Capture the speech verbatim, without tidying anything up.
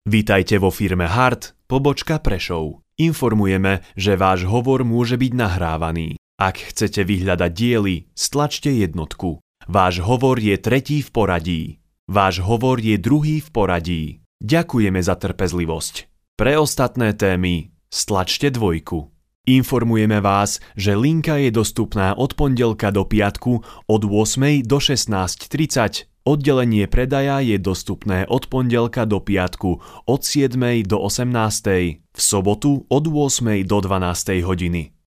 Vítajte vo firme Hart, pobočka Prešov. Informujeme, že váš hovor môže byť nahrávaný. Ak chcete vyhľadať diely, stlačte jednotku. Váš hovor je tretí v poradí. Váš hovor je druhý v poradí. Ďakujeme za trpezlivosť. Pre ostatné témy stlačte dvojku. Informujeme vás, že linka je dostupná od pondelka do piatku od ôsmej do šestnásť tridsať. Oddelenie predaja je dostupné od pondelka do piatku od siedmej do osemnástej, v sobotu od ôsmej do dvanástej hodiny.